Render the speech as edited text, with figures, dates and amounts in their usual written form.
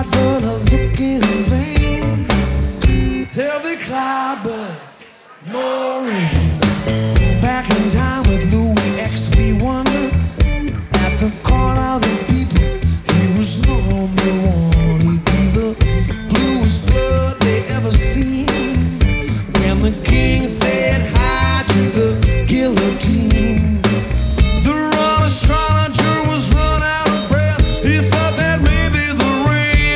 tried, but I look in vain. Heavy cloud, but no rain.